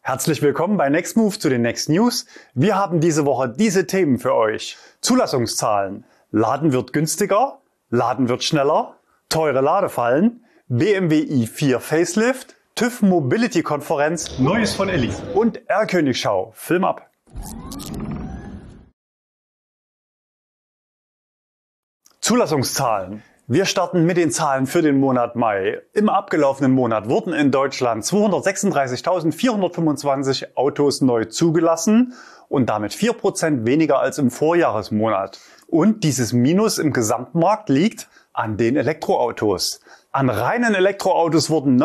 Herzlich willkommen bei Nextmove zu den Next News. Wir haben diese Woche diese Themen für euch. Zulassungszahlen. Laden wird günstiger, Laden wird schneller, teure Ladefallen, BMW i4 Facelift, TÜV Mobility Konferenz, Neues von Elise und R-Königschau. Film ab! Zulassungszahlen. Wir starten mit den Zahlen für den Monat Mai. Im abgelaufenen Monat wurden in Deutschland 236.425 Autos neu zugelassen und damit 4% weniger als im Vorjahresmonat. Und dieses Minus im Gesamtmarkt liegt an den Elektroautos. An reinen Elektroautos wurden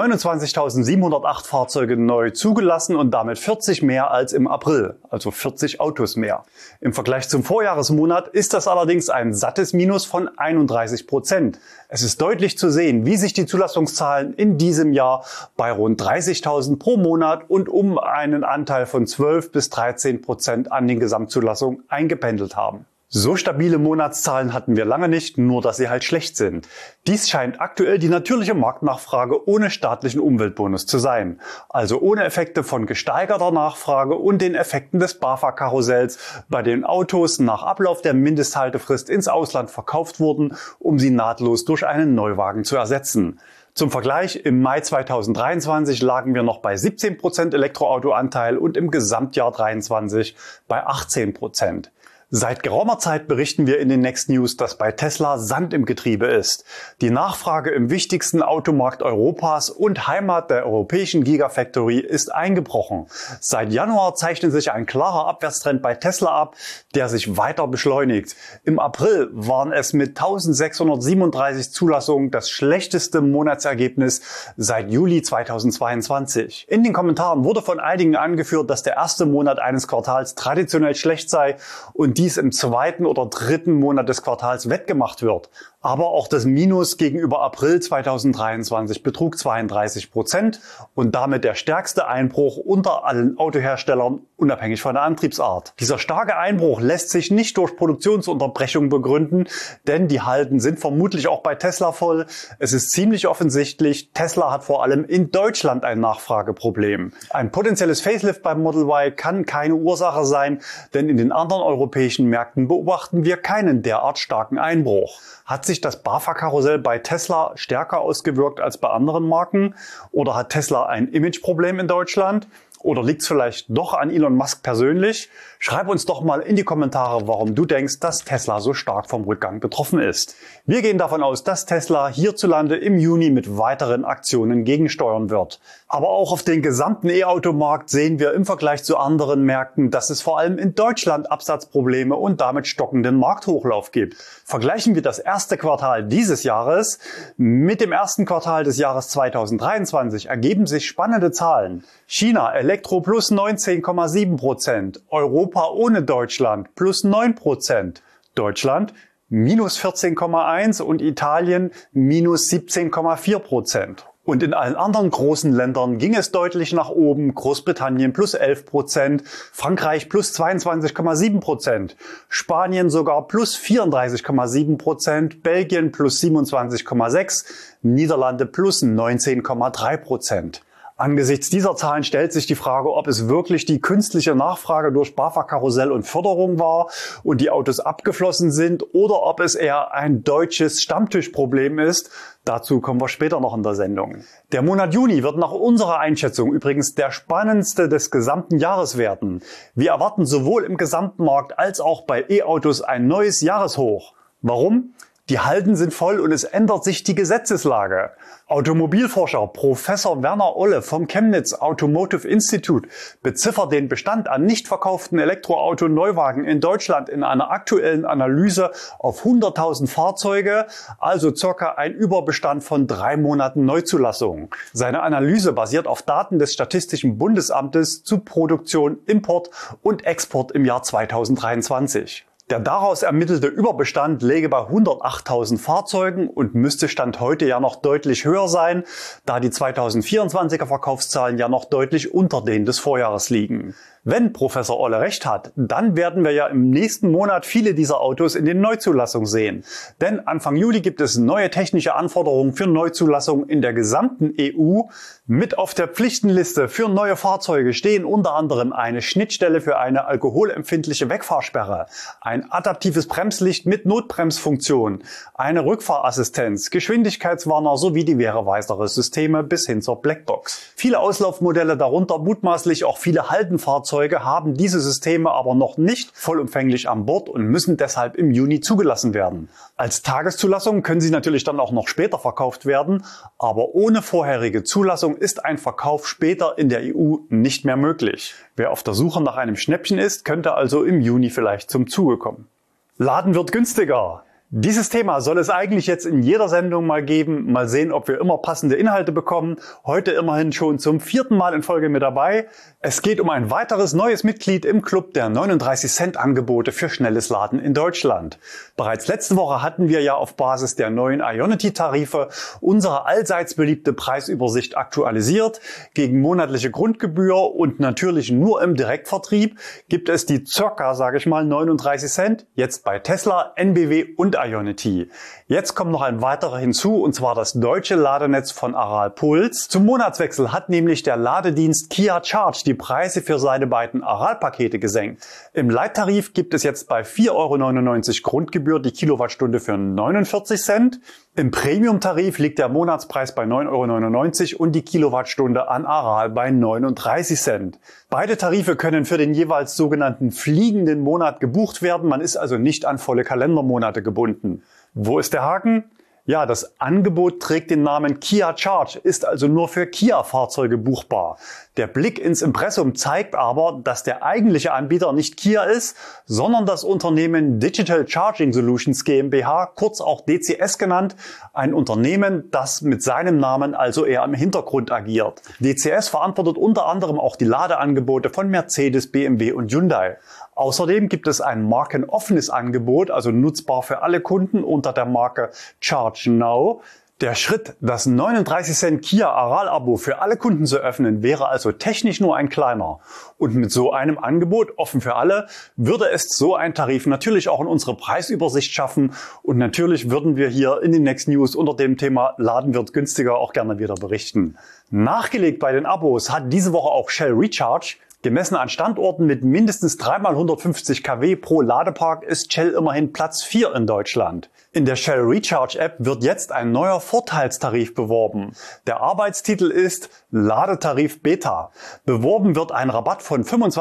29.708 Fahrzeuge neu zugelassen und damit 40 mehr als im April, also 40 Autos mehr. Im Vergleich zum Vorjahresmonat ist das allerdings ein sattes Minus von 31%. Es ist deutlich zu sehen, wie sich die Zulassungszahlen in diesem Jahr bei rund 30.000 pro Monat und um einen Anteil von 12 bis 13% an den Gesamtzulassungen eingependelt haben. So stabile Monatszahlen hatten wir lange nicht, nur dass sie halt schlecht sind. Dies scheint aktuell die natürliche Marktnachfrage ohne staatlichen Umweltbonus zu sein. Also ohne Effekte von gesteigerter Nachfrage und den Effekten des BAFA-Karussells, bei denen Autos nach Ablauf der Mindesthaltefrist ins Ausland verkauft wurden, um sie nahtlos durch einen Neuwagen zu ersetzen. Zum Vergleich, im Mai 2023 lagen wir noch bei 17% Elektroautoanteil und im Gesamtjahr 2023 bei 18%. Seit geraumer Zeit berichten wir in den Next News, dass bei Tesla Sand im Getriebe ist. Die Nachfrage im wichtigsten Automarkt Europas und Heimat der europäischen Gigafactory ist eingebrochen. Seit Januar zeichnet sich ein klarer Abwärtstrend bei Tesla ab, der sich weiter beschleunigt. Im April waren es mit 1637 Zulassungen das schlechteste Monatsergebnis seit Juli 2022. In den Kommentaren wurde von einigen angeführt, dass der erste Monat eines Quartals traditionell schlecht sei und dies im zweiten oder dritten Monat des Quartals wettgemacht wird. Aber auch das Minus gegenüber April 2023 betrug 32% und damit der stärkste Einbruch unter allen Autoherstellern, unabhängig von der Antriebsart. Dieser starke Einbruch lässt sich nicht durch Produktionsunterbrechungen begründen, denn die Halden sind vermutlich auch bei Tesla voll. Es ist ziemlich offensichtlich, Tesla hat vor allem in Deutschland ein Nachfrageproblem. Ein potenzielles Facelift beim Model Y kann keine Ursache sein, denn in den anderen europäischen Märkten beobachten wir keinen derart starken Einbruch. Hat sich das BAFA-Karussell bei Tesla stärker ausgewirkt als bei anderen Marken? Oder hat Tesla ein Imageproblem in Deutschland? Oder liegt es vielleicht doch an Elon Musk persönlich? Schreib uns doch mal in die Kommentare, warum du denkst, dass Tesla so stark vom Rückgang betroffen ist. Wir gehen davon aus, dass Tesla hierzulande im Juni mit weiteren Aktionen gegensteuern wird. Aber auch auf den gesamten E-Auto-Markt sehen wir im Vergleich zu anderen Märkten, dass es vor allem in Deutschland Absatzprobleme und damit stockenden Markthochlauf gibt. Vergleichen wir das erste Quartal dieses Jahres mit dem ersten Quartal des Jahres 2023, ergeben sich spannende Zahlen. China Elektro plus 19,7%, Europa ohne Deutschland plus 9%, Deutschland minus 14,1% und Italien minus 17,4%. Und in allen anderen großen Ländern ging es deutlich nach oben. Großbritannien plus 11%, Frankreich plus 22,7%, Spanien sogar plus 34,7%, Belgien plus 27,6%, Niederlande plus 19,3%. Angesichts dieser Zahlen stellt sich die Frage, ob es wirklich die künstliche Nachfrage durch BAFA-Karussell und Förderung war und die Autos abgeflossen sind oder ob es eher ein deutsches Stammtischproblem ist. Dazu kommen wir später noch in der Sendung. Der Monat Juni wird nach unserer Einschätzung übrigens der spannendste des gesamten Jahres werden. Wir erwarten sowohl im Gesamtmarkt als auch bei E-Autos ein neues Jahreshoch. Warum? Die Halden sind voll und es ändert sich die Gesetzeslage. Automobilforscher Professor Werner Olle vom Chemnitz Automotive Institute beziffert den Bestand an nicht verkauften Elektroauto-Neuwagen in Deutschland in einer aktuellen Analyse auf 100.000 Fahrzeuge, also circa ein Überbestand von 3 Monaten Neuzulassung. Seine Analyse basiert auf Daten des Statistischen Bundesamtes zu Produktion, Import und Export im Jahr 2023. Der daraus ermittelte Überbestand läge bei 108.000 Fahrzeugen und müsste Stand heute ja noch deutlich höher sein, da die 2024er Verkaufszahlen ja noch deutlich unter denen des Vorjahres liegen. Wenn Professor Olle recht hat, dann werden wir ja im nächsten Monat viele dieser Autos in den Neuzulassungen sehen. Denn Anfang Juli gibt es neue technische Anforderungen für Neuzulassungen in der gesamten EU. Mit auf der Pflichtenliste für neue Fahrzeuge stehen unter anderem eine Schnittstelle für eine alkoholempfindliche Wegfahrsperre, ein adaptives Bremslicht mit Notbremsfunktion, eine Rückfahrassistenz, Geschwindigkeitswarner sowie diverse weitere Systeme bis hin zur Blackbox. Viele Auslaufmodelle, darunter mutmaßlich auch viele Haldenfahrzeuge, haben diese Systeme aber noch nicht vollumfänglich an Bord und müssen deshalb im Juni zugelassen werden. Als Tageszulassung können sie natürlich dann auch noch später verkauft werden, aber ohne vorherige Zulassung ist ein Verkauf später in der EU nicht mehr möglich. Wer auf der Suche nach einem Schnäppchen ist, könnte also im Juni vielleicht zum Zuge kommen. Laden wird günstiger. Dieses Thema soll es eigentlich jetzt in jeder Sendung mal geben. Mal sehen, ob wir immer passende Inhalte bekommen. Heute immerhin schon zum 4. Mal in Folge mit dabei. Es geht um ein weiteres neues Mitglied im Club der 39-Cent-Angebote für schnelles Laden in Deutschland. Bereits letzte Woche hatten wir ja auf Basis der neuen Ionity-Tarife unsere allseits beliebte Preisübersicht aktualisiert. Gegen monatliche Grundgebühr und natürlich nur im Direktvertrieb gibt es die circa, 39 Cent, jetzt bei Tesla, NBW und Ionity. Jetzt kommt noch ein weiterer hinzu, und zwar das deutsche Ladenetz von Aral Puls. Zum Monatswechsel hat nämlich der Ladedienst Kia Charge die Preise für seine beiden Aral-Pakete gesenkt. Im Leittarif gibt es jetzt bei 4,99 € Grundgebühr die Kilowattstunde für 49 Cent. Im Premium-Tarif liegt der Monatspreis bei 9,99 € und die Kilowattstunde an Aral bei 39 Cent. Beide Tarife können für den jeweils sogenannten fliegenden Monat gebucht werden. Man ist also nicht an volle Kalendermonate gebunden. Wo ist der Haken? Ja, das Angebot trägt den Namen Kia Charge, ist also nur für Kia-Fahrzeuge buchbar. Der Blick ins Impressum zeigt aber, dass der eigentliche Anbieter nicht Kia ist, sondern das Unternehmen Digital Charging Solutions GmbH, kurz auch DCS genannt, ein Unternehmen, das mit seinem Namen also eher im Hintergrund agiert. DCS verantwortet unter anderem auch die Ladeangebote von Mercedes, BMW und Hyundai. Außerdem gibt es ein markenoffenes Angebot, also nutzbar für alle Kunden unter der Marke Charge Now. Der Schritt, das 39 Cent Kia Aral-Abo für alle Kunden zu öffnen, wäre also technisch nur ein kleiner. Und mit so einem Angebot, offen für alle, würde es so ein Tarif natürlich auch in unsere Preisübersicht schaffen. Und natürlich würden wir hier in den Next News unter dem Thema Laden wird günstiger auch gerne wieder berichten. Nachgelegt bei den Abos hat diese Woche auch Shell Recharge. Gemessen an Standorten mit mindestens 3x150 kW pro Ladepark ist Shell immerhin Platz 4 in Deutschland. In der Shell Recharge App wird jetzt ein neuer Vorteilstarif beworben. Der Arbeitstitel ist Ladetarif Beta. Beworben wird ein Rabatt von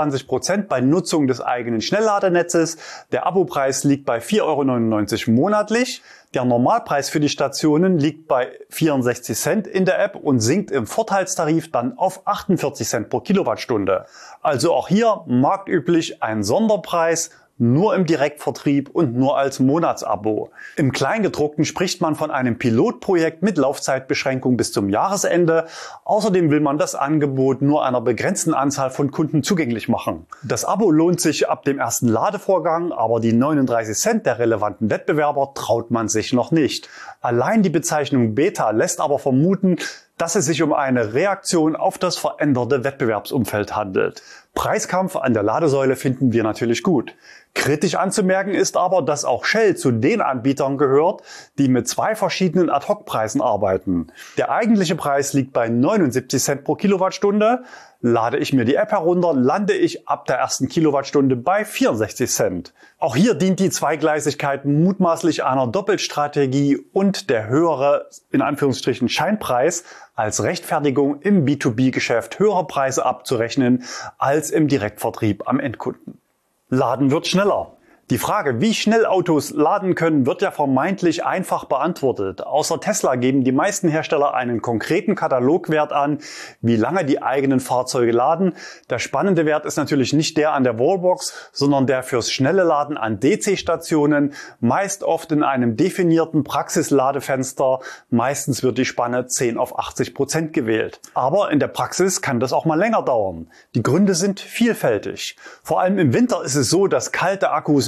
25% bei Nutzung des eigenen Schnellladenetzes. Der Abopreis liegt bei 4,99 € monatlich. Der Normalpreis für die Stationen liegt bei 64 Cent in der App und sinkt im Vorteilstarif dann auf 48 Cent pro Kilowattstunde. Also auch hier marktüblich ein Sonderpreis, nur im Direktvertrieb und nur als Monatsabo. Im Kleingedruckten spricht man von einem Pilotprojekt mit Laufzeitbeschränkung bis zum Jahresende. Außerdem will man das Angebot nur einer begrenzten Anzahl von Kunden zugänglich machen. Das Abo lohnt sich ab dem ersten Ladevorgang, aber die 39 Cent der relevanten Wettbewerber traut man sich noch nicht. Allein die Bezeichnung Beta lässt aber vermuten, dass es sich um eine Reaktion auf das veränderte Wettbewerbsumfeld handelt. Preiskampf an der Ladesäule finden wir natürlich gut. Kritisch anzumerken ist aber, dass auch Shell zu den Anbietern gehört, die mit zwei verschiedenen Ad-Hoc-Preisen arbeiten. Der eigentliche Preis liegt bei 79 Cent pro Kilowattstunde. Lade ich mir die App herunter, lande ich ab der ersten Kilowattstunde bei 64 Cent. Auch hier dient die Zweigleisigkeit mutmaßlich einer Doppelstrategie und der höhere, in Anführungsstrichen, Scheinpreis als Rechtfertigung im B2B-Geschäft höhere Preise abzurechnen als im Direktvertrieb am Endkunden. Laden wird schneller. Die Frage, wie schnell Autos laden können, wird ja vermeintlich einfach beantwortet. Außer Tesla geben die meisten Hersteller einen konkreten Katalogwert an, wie lange die eigenen Fahrzeuge laden. Der spannende Wert ist natürlich nicht der an der Wallbox, sondern der fürs schnelle Laden an DC-Stationen, meist oft in einem definierten Praxisladefenster. Meistens wird die Spanne 10 auf 80% gewählt. Aber in der Praxis kann das auch mal länger dauern. Die Gründe sind vielfältig. Vor allem im Winter ist es so, dass kalte Akkus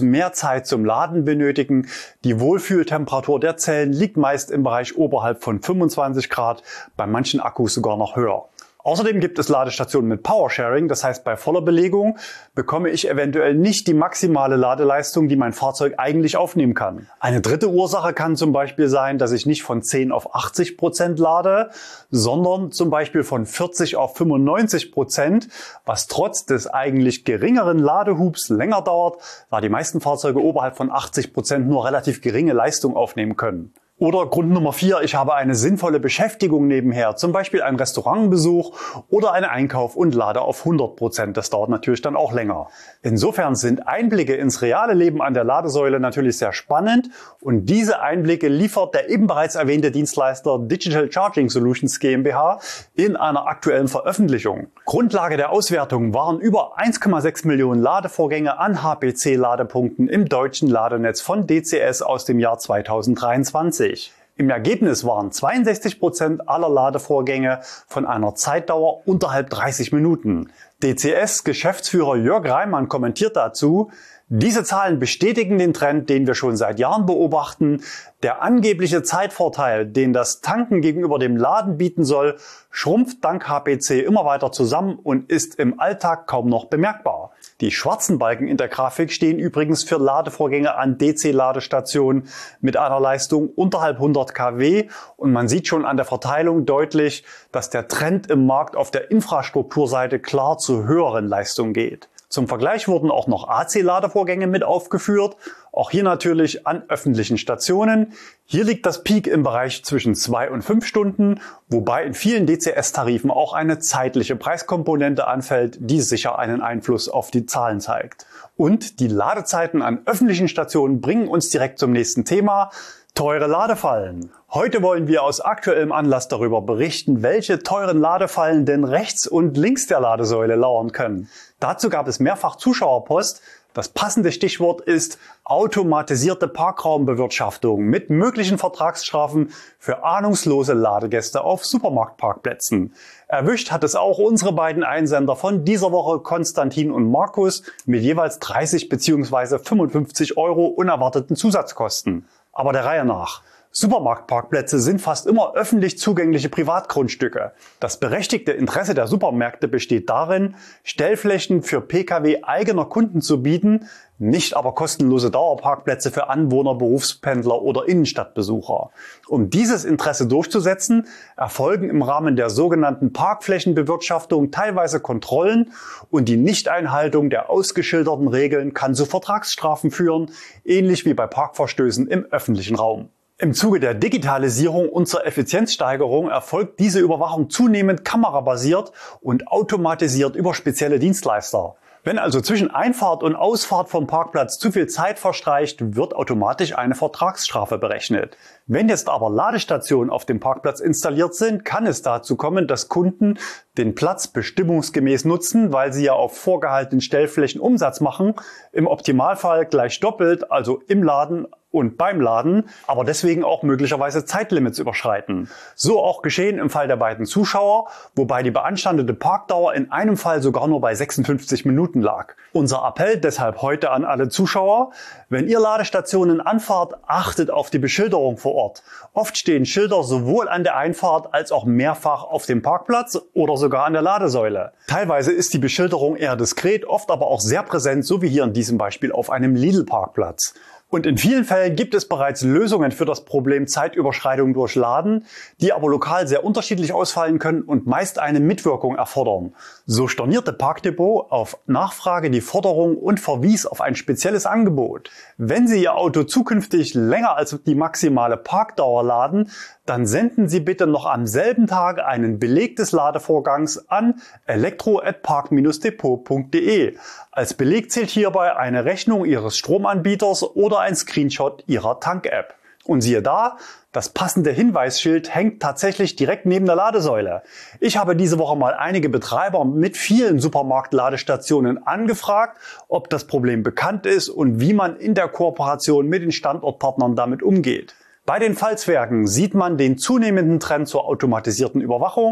mehr Zeit zum Laden benötigen. Die Wohlfühltemperatur der Zellen liegt meist im Bereich oberhalb von 25 Grad, bei manchen Akkus sogar noch höher. Außerdem gibt es Ladestationen mit Powersharing, das heißt, bei voller Belegung bekomme ich eventuell nicht die maximale Ladeleistung, die mein Fahrzeug eigentlich aufnehmen kann. Eine dritte Ursache kann zum Beispiel sein, dass ich nicht von 10 auf 80% lade, sondern zum Beispiel von 40 auf 95%, was trotz des eigentlich geringeren Ladehubs länger dauert, da die meisten Fahrzeuge oberhalb von 80% nur relativ geringe Leistung aufnehmen können. Oder Grund Nummer 4, ich habe eine sinnvolle Beschäftigung nebenher, zum Beispiel einen Restaurantbesuch oder einen Einkauf und lade auf 100%. Das dauert natürlich dann auch länger. Insofern sind Einblicke ins reale Leben an der Ladesäule natürlich sehr spannend und diese Einblicke liefert der eben bereits erwähnte Dienstleister Digital Charging Solutions GmbH in einer aktuellen Veröffentlichung. Grundlage der Auswertung waren über 1,6 Millionen Ladevorgänge an HPC-Ladepunkten im deutschen Ladenetz von DCS aus dem Jahr 2023. Im Ergebnis waren 62% aller Ladevorgänge von einer Zeitdauer unterhalb 30 Minuten. DCS-Geschäftsführer Jörg Reimann kommentiert dazu: Diese Zahlen bestätigen den Trend, den wir schon seit Jahren beobachten. Der angebliche Zeitvorteil, den das Tanken gegenüber dem Laden bieten soll, schrumpft dank HPC immer weiter zusammen und ist im Alltag kaum noch bemerkbar. Die schwarzen Balken in der Grafik stehen übrigens für Ladevorgänge an DC-Ladestationen mit einer Leistung unterhalb 100 kW und man sieht schon an der Verteilung deutlich, dass der Trend im Markt auf der Infrastrukturseite klar zu höheren Leistungen geht. Zum Vergleich wurden auch noch AC-Ladevorgänge mit aufgeführt, auch hier natürlich an öffentlichen Stationen. Hier liegt das Peak im Bereich zwischen 2 und 5 Stunden, wobei in vielen DCS-Tarifen auch eine zeitliche Preiskomponente anfällt, die sicher einen Einfluss auf die Zahlen zeigt. Und die Ladezeiten an öffentlichen Stationen bringen uns direkt zum nächsten Thema: teure Ladefallen. Heute wollen wir aus aktuellem Anlass darüber berichten, welche teuren Ladefallen denn rechts und links der Ladesäule lauern können. Dazu gab es mehrfach Zuschauerpost. Das passende Stichwort ist automatisierte Parkraumbewirtschaftung mit möglichen Vertragsstrafen für ahnungslose Ladegäste auf Supermarktparkplätzen. Erwischt hat es auch unsere beiden Einsender von dieser Woche, Konstantin und Markus, mit jeweils 30 bzw. 55 € unerwarteten Zusatzkosten. Aber der Reihe nach. Supermarktparkplätze sind fast immer öffentlich zugängliche Privatgrundstücke. Das berechtigte Interesse der Supermärkte besteht darin, Stellflächen für Pkw eigener Kunden zu bieten, nicht aber kostenlose Dauerparkplätze für Anwohner, Berufspendler oder Innenstadtbesucher. Um dieses Interesse durchzusetzen, erfolgen im Rahmen der sogenannten Parkflächenbewirtschaftung teilweise Kontrollen und die Nichteinhaltung der ausgeschilderten Regeln kann zu Vertragsstrafen führen, ähnlich wie bei Parkverstößen im öffentlichen Raum. Im Zuge der Digitalisierung und zur Effizienzsteigerung erfolgt diese Überwachung zunehmend kamerabasiert und automatisiert über spezielle Dienstleister. Wenn also zwischen Einfahrt und Ausfahrt vom Parkplatz zu viel Zeit verstreicht, wird automatisch eine Vertragsstrafe berechnet. Wenn jetzt aber Ladestationen auf dem Parkplatz installiert sind, kann es dazu kommen, dass Kunden den Platz bestimmungsgemäß nutzen, weil sie ja auf vorgehaltenen Stellflächen Umsatz machen, im Optimalfall gleich doppelt, also im Laden und beim Laden, aber deswegen auch möglicherweise Zeitlimits überschreiten. So auch geschehen im Fall der beiden Zuschauer, wobei die beanstandete Parkdauer in einem Fall sogar nur bei 56 Minuten lag. Unser Appell deshalb heute an alle Zuschauer: Wenn ihr Ladestationen anfahrt, achtet auf die Beschilderung vor Ort. Oft stehen Schilder sowohl an der Einfahrt als auch mehrfach auf dem Parkplatz oder sogar an der Ladesäule. Teilweise ist die Beschilderung eher diskret, oft aber auch sehr präsent, so wie hier in diesem Beispiel auf einem Lidl-Parkplatz. Und in vielen Fällen gibt es bereits Lösungen für das Problem Zeitüberschreitung durch Laden, die aber lokal sehr unterschiedlich ausfallen können und meist eine Mitwirkung erfordern. So stornierte Parkdepot auf Nachfrage die Forderung und verwies auf ein spezielles Angebot. Wenn Sie Ihr Auto zukünftig länger als die maximale Parkdauer laden, dann senden Sie bitte noch am selben Tag einen Beleg des Ladevorgangs an elektro@park-depot.de. Als Beleg zählt hierbei eine Rechnung Ihres Stromanbieters oder ein Screenshot Ihrer Tank-App. Und siehe da, das passende Hinweisschild hängt tatsächlich direkt neben der Ladesäule. Ich habe diese Woche mal einige Betreiber mit vielen Supermarktladestationen angefragt, ob das Problem bekannt ist und wie man in der Kooperation mit den Standortpartnern damit umgeht. Bei den Pfalzwerken sieht man den zunehmenden Trend zur automatisierten Überwachung.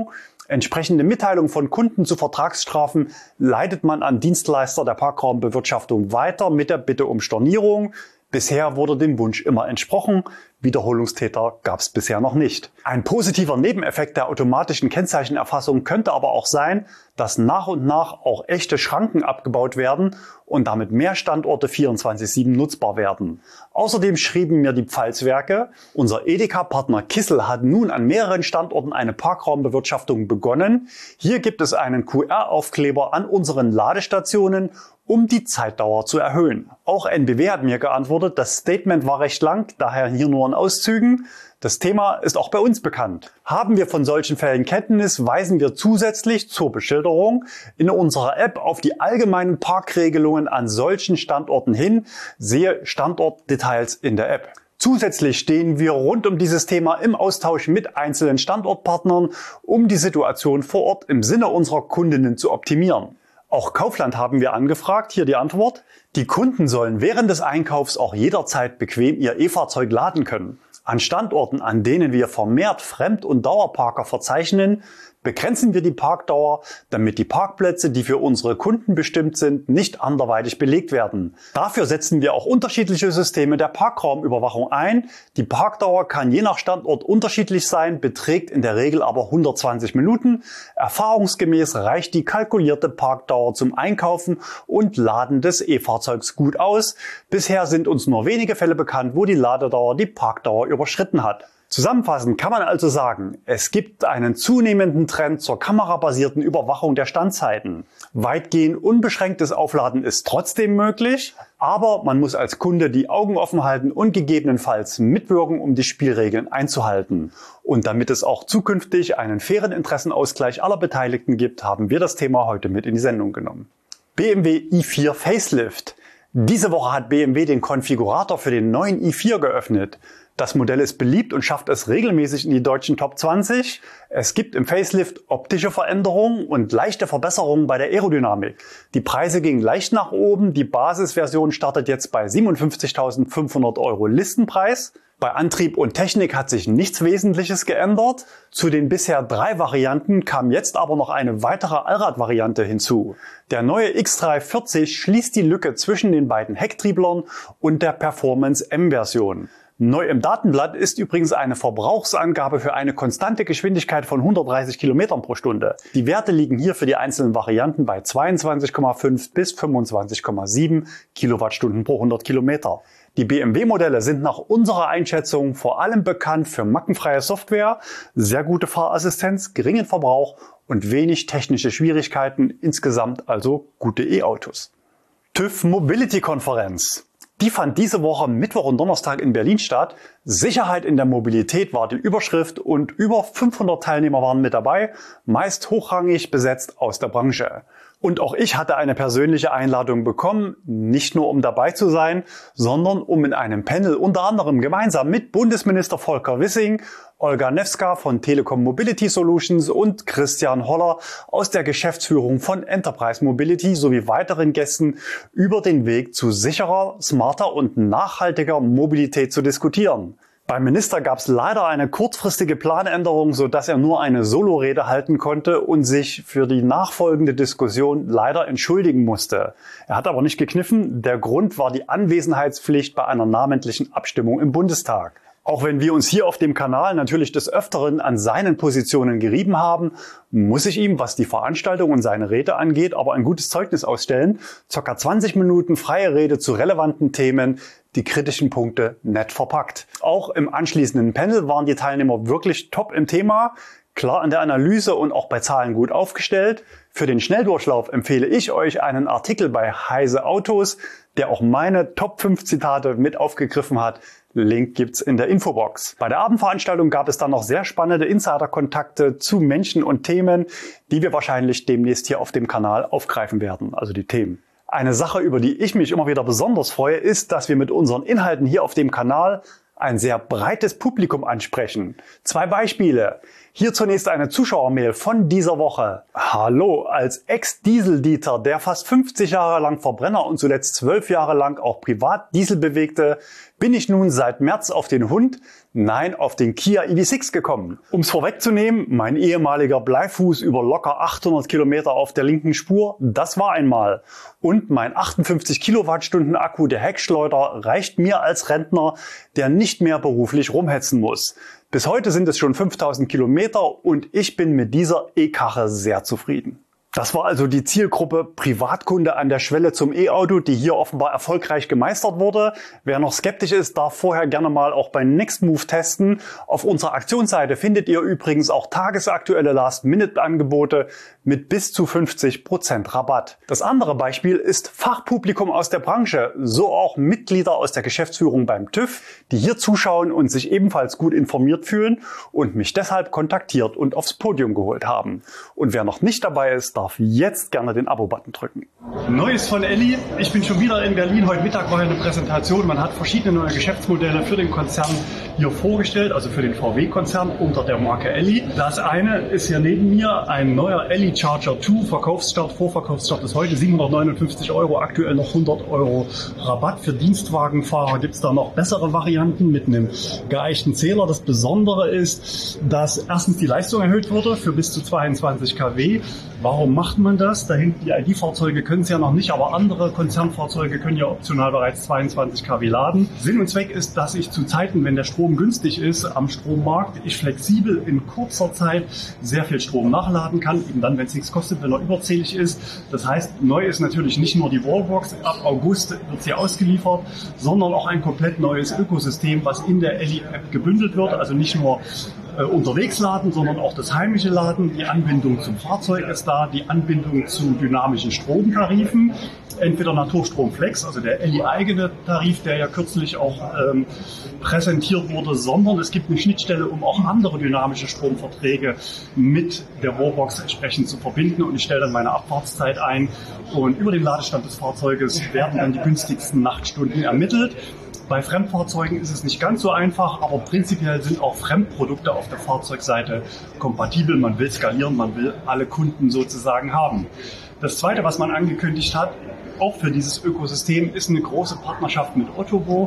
Entsprechende Mitteilungen von Kunden zu Vertragsstrafen leitet man an Dienstleister der Parkraumbewirtschaftung weiter mit der Bitte um Stornierung. Bisher wurde dem Wunsch immer entsprochen. Wiederholungstäter gab es bisher noch nicht. Ein positiver Nebeneffekt der automatischen Kennzeichenerfassung könnte aber auch sein, dass nach und nach auch echte Schranken abgebaut werden und damit mehr Standorte 24/7 nutzbar werden. Außerdem schrieben mir die Pfalzwerke, unser Edeka-Partner Kissel hat nun an mehreren Standorten eine Parkraumbewirtschaftung begonnen. Hier gibt es einen QR-Aufkleber an unseren Ladestationen, um die Zeitdauer zu erhöhen. Auch NBW hat mir geantwortet, das Statement war recht lang, daher hier nur in Auszügen. Das Thema ist auch bei uns bekannt. Haben wir von solchen Fällen Kenntnis, weisen wir zusätzlich zur Beschilderung in unserer App auf die allgemeinen Parkregelungen an solchen Standorten hin. Siehe Standortdetails in der App. Zusätzlich stehen wir rund um dieses Thema im Austausch mit einzelnen Standortpartnern, um die Situation vor Ort im Sinne unserer Kundinnen zu optimieren. Auch Kaufland haben wir angefragt. Hier die Antwort. Die Kunden sollen während des Einkaufs auch jederzeit bequem ihr E-Fahrzeug laden können. An Standorten, an denen wir vermehrt Fremd- und Dauerparker verzeichnen, begrenzen wir die Parkdauer, damit die Parkplätze, die für unsere Kunden bestimmt sind, nicht anderweitig belegt werden. Dafür setzen wir auch unterschiedliche Systeme der Parkraumüberwachung ein. Die Parkdauer kann je nach Standort unterschiedlich sein, beträgt in der Regel aber 120 Minuten. Erfahrungsgemäß reicht die kalkulierte Parkdauer zum Einkaufen und Laden des E-Fahrzeugs gut aus. Bisher sind uns nur wenige Fälle bekannt, wo die Ladedauer die Parkdauer überschritten hat. Zusammenfassend kann man also sagen, es gibt einen zunehmenden Trend zur kamerabasierten Überwachung der Standzeiten. Weitgehend unbeschränktes Aufladen ist trotzdem möglich, aber man muss als Kunde die Augen offen halten und gegebenenfalls mitwirken, um die Spielregeln einzuhalten. Und damit es auch zukünftig einen fairen Interessenausgleich aller Beteiligten gibt, haben wir das Thema heute mit in die Sendung genommen. BMW i4 Facelift. Diese Woche hat BMW den Konfigurator für den neuen i4 geöffnet. Das Modell ist beliebt und schafft es regelmäßig in die deutschen Top 20. Es gibt im Facelift optische Veränderungen und leichte Verbesserungen bei der Aerodynamik. Die Preise gingen leicht nach oben. Die Basisversion startet jetzt bei 57.500 € Listenpreis. Bei Antrieb und Technik hat sich nichts Wesentliches geändert. Zu den bisher 3 Varianten kam jetzt aber noch eine weitere Allradvariante hinzu. Der neue X340 schließt die Lücke zwischen den beiden Hecktrieblern und der Performance M-Version. Neu im Datenblatt ist übrigens eine Verbrauchsangabe für eine konstante Geschwindigkeit von 130 km pro Stunde. Die Werte liegen hier für die einzelnen Varianten bei 22,5 bis 25,7 Kilowattstunden pro 100 Kilometer. Die BMW-Modelle sind nach unserer Einschätzung vor allem bekannt für mackenfreie Software, sehr gute Fahrassistenz, geringen Verbrauch und wenig technische Schwierigkeiten, insgesamt also gute E-Autos. TÜV Mobility Konferenz. Die fand diese Woche Mittwoch und Donnerstag in Berlin statt. Sicherheit in der Mobilität war die Überschrift und über 500 Teilnehmer waren mit dabei, meist hochrangig besetzt aus der Branche. Und auch ich hatte eine persönliche Einladung bekommen, nicht nur um dabei zu sein, sondern um in einem Panel unter anderem gemeinsam mit Bundesminister Volker Wissing, Olga Newska von Telekom Mobility Solutions und Christian Holler aus der Geschäftsführung von Enterprise Mobility sowie weiteren Gästen über den Weg zu sicherer, smarter und nachhaltiger Mobilität zu diskutieren. Beim Minister gab es leider eine kurzfristige Planänderung, sodass er nur eine Solorede halten konnte und sich für die nachfolgende Diskussion leider entschuldigen musste. Er hat aber nicht gekniffen. Der Grund war die Anwesenheitspflicht bei einer namentlichen Abstimmung im Bundestag. Auch wenn wir uns hier auf dem Kanal natürlich des Öfteren an seinen Positionen gerieben haben, muss ich ihm, was die Veranstaltung und seine Rede angeht, aber ein gutes Zeugnis ausstellen. Circa 20 Minuten freie Rede zu relevanten Themen, die kritischen Punkte nett verpackt. Auch im anschließenden Panel waren die Teilnehmer wirklich top im Thema, klar in der Analyse und auch bei Zahlen gut aufgestellt. Für den Schnelldurchlauf empfehle ich euch einen Artikel bei Heise Autos, der auch meine Top 5 Zitate mit aufgegriffen hat. Link gibt's in der Infobox. Bei der Abendveranstaltung gab es dann noch sehr spannende Insider-Kontakte zu Menschen und Themen, die wir wahrscheinlich demnächst hier auf dem Kanal aufgreifen werden, also die Themen. Eine Sache, über die ich mich immer wieder besonders freue, ist, dass wir mit unseren Inhalten hier auf dem Kanal ein sehr breites Publikum ansprechen. 2 Beispiele. Hier zunächst eine Zuschauermail von dieser Woche. Hallo, als Ex-Diesel-Dieter, der fast 50 Jahre lang Verbrenner und zuletzt 12 Jahre lang auch privat Diesel bewegte, bin ich nun seit März auf den Hund, Nein, auf den Kia EV6 gekommen. Um es vorwegzunehmen, mein ehemaliger Bleifuß über locker 800 Kilometer auf der linken Spur, das war einmal. Und mein 58 Kilowattstunden Akku der Heckschleuder reicht mir als Rentner, der nicht mehr beruflich rumhetzen muss. Bis heute sind es schon 5000 Kilometer und ich bin mit dieser E-Karre sehr zufrieden. Das war also die Zielgruppe Privatkunde an der Schwelle zum E-Auto, die hier offenbar erfolgreich gemeistert wurde. Wer noch skeptisch ist, darf vorher gerne mal auch bei Nextmove testen. Auf unserer Aktionsseite findet ihr übrigens auch tagesaktuelle Last-Minute-Angebote mit bis zu 50% Rabatt. Das andere Beispiel ist Fachpublikum aus der Branche, so auch Mitglieder aus der Geschäftsführung beim TÜV, die hier zuschauen und sich ebenfalls gut informiert fühlen und mich deshalb kontaktiert und aufs Podium geholt haben. Und wer noch nicht dabei ist, darf jetzt gerne den Abo-Button drücken. Neues von Elli. Ich bin schon wieder in Berlin. Heute Mittag war eine Präsentation. Man hat verschiedene neue Geschäftsmodelle für den Konzern hier vorgestellt, also für den VW-Konzern unter der Marke Elli. Das eine ist hier neben mir ein neuer Elli Charger 2. Vorverkaufsstart ist heute 759 €, aktuell noch 100 € Rabatt. Für Dienstwagenfahrer gibt es da noch bessere Varianten mit einem geeichten Zähler. Das Besondere ist, dass erstens die Leistung erhöht wurde für bis zu 22 kW. Warum macht man das? Da hinten die ID-Fahrzeuge können es ja noch nicht, aber andere Konzernfahrzeuge können ja optional bereits 22 kW laden. Sinn und Zweck ist, dass ich zu Zeiten, wenn der Strom günstig ist am Strommarkt, ich flexibel in kurzer Zeit sehr viel Strom nachladen kann, eben dann, wenn es nichts kostet, wenn er überzählig ist. Das heißt, neu ist natürlich nicht nur die Wallbox, ab August wird sie ausgeliefert, sondern auch ein komplett neues Ökosystem, was in der Elli-App gebündelt wird, also nicht nur unterwegs laden, sondern auch das heimische Laden. Die Anbindung zum Fahrzeug ist da, die Anbindung zu dynamischen Stromtarifen, entweder Naturstrom Flex, also der Elli-eigene Tarif, der ja kürzlich auch präsentiert wurde, sondern es gibt eine Schnittstelle, um auch andere dynamische Stromverträge mit der Wallbox entsprechend zu verbinden, und ich stelle dann meine Abfahrtszeit ein und über den Ladestand des Fahrzeuges werden dann die günstigsten Nachtstunden ermittelt. Bei Fremdfahrzeugen ist es nicht ganz so einfach, aber prinzipiell sind auch Fremdprodukte auf der Fahrzeugseite kompatibel. Man will skalieren, man will alle Kunden sozusagen haben. Das Zweite, was man angekündigt hat, auch für dieses Ökosystem, ist eine große Partnerschaft mit Ottovo.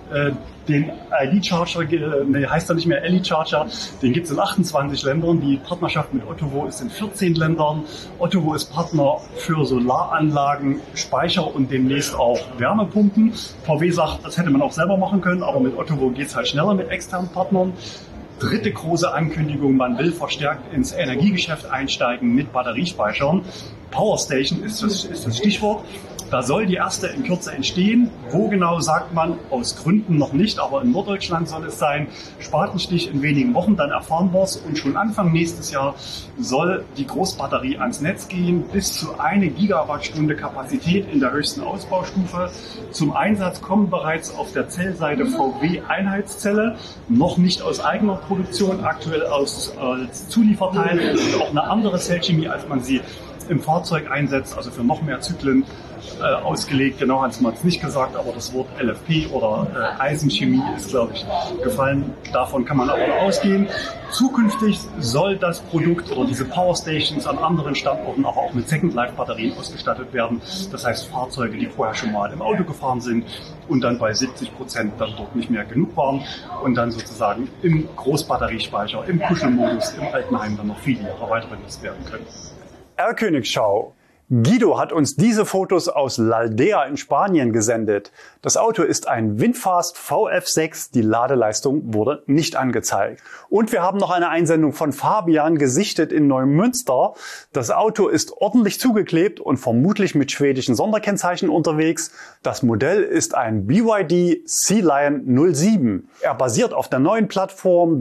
Den ID-Charger, heißt er nicht mehr Elli-Charger, den gibt es in 28 Ländern. Die Partnerschaft mit Ottovo ist in 14 Ländern. Ottovo ist Partner für Solaranlagen, Speicher und demnächst auch Wärmepumpen. VW sagt, das hätte man auch selber machen können, aber mit Ottovo geht es halt schneller mit externen Partnern. Dritte große Ankündigung, man will verstärkt ins Energiegeschäft einsteigen mit Batteriespeichern. Powerstation ist das Stichwort. Da soll die erste in Kürze entstehen. Wo genau, sagt man aus Gründen noch nicht, aber in Norddeutschland soll es sein. Spatenstich in wenigen Wochen, dann erfahren wir es. Und schon Anfang nächstes Jahr soll die Großbatterie ans Netz gehen. Bis zu 1 Gigawattstunde Kapazität in der höchsten Ausbaustufe. Zum Einsatz kommen bereits auf der Zellseite VW-Einheitszelle. Noch nicht aus eigener Produktion, aktuell als Zulieferteil. Und auch eine andere Zellchemie, als man sie im Fahrzeug einsetzt, also für noch mehr Zyklen ausgelegt. Genau hat man es nicht gesagt, aber das Wort LFP oder Eisenchemie ist, glaube ich, gefallen. Davon kann man aber ausgehen. Zukünftig soll das Produkt oder diese Powerstations an anderen Standorten aber auch mit Second-Life-Batterien ausgestattet werden. Das heißt, Fahrzeuge, die vorher schon mal im Auto gefahren sind und dann bei 70% dann dort nicht mehr genug waren und dann sozusagen im Großbatteriespeicher, im Kuschelmodus, im Altenheim dann noch viele Jahre weiter benutzt werden können. R-Königschau. Guido hat uns diese Fotos aus L'Aldea in Spanien gesendet. Das Auto ist ein Winfast VF6, die Ladeleistung wurde nicht angezeigt. Und wir haben noch eine Einsendung von Fabian gesichtet in Neumünster. Das Auto ist ordentlich zugeklebt und vermutlich mit schwedischen Sonderkennzeichen unterwegs. Das Modell ist ein BYD Sea Lion 07. Er basiert auf der neuen Plattform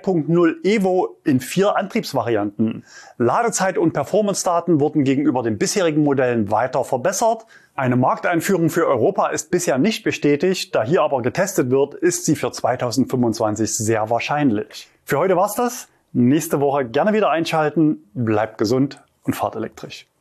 3.0 Evo in 4 Antriebsvarianten. Ladezeit und Performance-Daten wurden gegenüber den bisherigen Modellen weiter verbessert. Eine Markteinführung für Europa ist bisher nicht bestätigt, da hier aber getestet wird, ist sie für 2025 sehr wahrscheinlich. Für heute war's das. Nächste Woche gerne wieder einschalten. Bleibt gesund und fahrt elektrisch.